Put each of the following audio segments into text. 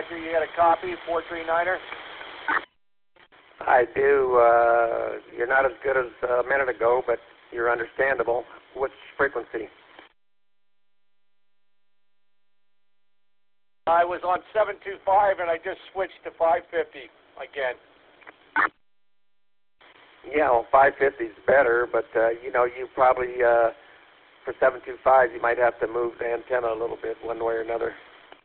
Roger, you got a copy, 439er? I do. You're not as good as a minute ago, but you're understandable. Which frequency? I was on 725, and I just switched to 550 again. Yeah, well, 550 is better, but, you know, you probably, for 725, you might have to move the antenna a little bit one way or another.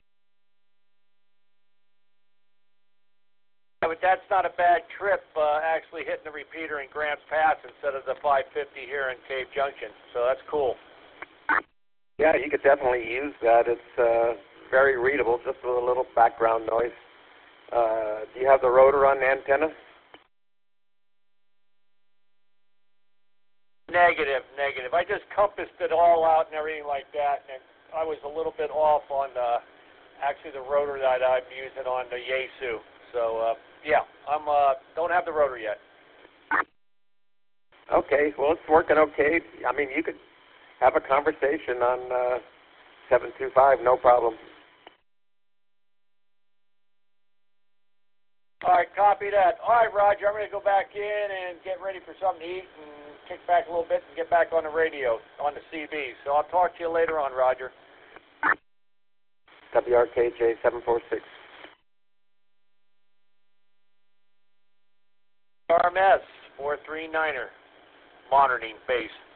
Yeah, but that's not a bad trip, actually hitting the repeater in Grants Pass instead of the 550 here in Cave Junction, so that's cool. Yeah, you could definitely use that. It's very readable, just with a little background noise. Do you have the rotor on the antenna? Negative. I just compassed it all out and everything like that, and I was a little bit off on actually the rotor that I'm using on the Yaesu. So, yeah, I'm don't have the rotor yet. Okay, well, it's working okay. I mean, you could have a conversation on 725, no problem. All right, copy that. All right, Roger, I'm going to go back in and get ready for something to eat and kick back a little bit and get back on the radio, on the CB. So I'll talk to you later on, Roger. WRKJ 746. RMS 439er, monitoring base.